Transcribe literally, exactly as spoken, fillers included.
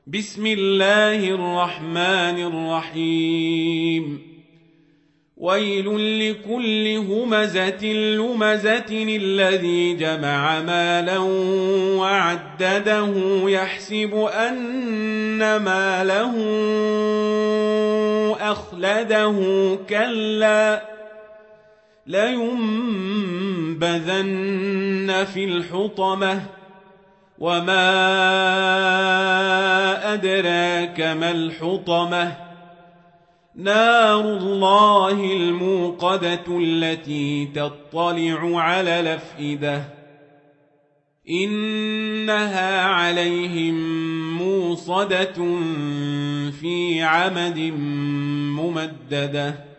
بسم الله الرحمن الرحيم ويل لكل همزة لمزة الذي جمع مالا وعدده يحسب أن ماله أخلده كلا لينبذن في الحطمة وما أدراك ما الحطمة نار الله الموقدة التي تطلع على الأفئدة إنها عليهم موصدة في عمد ممددة.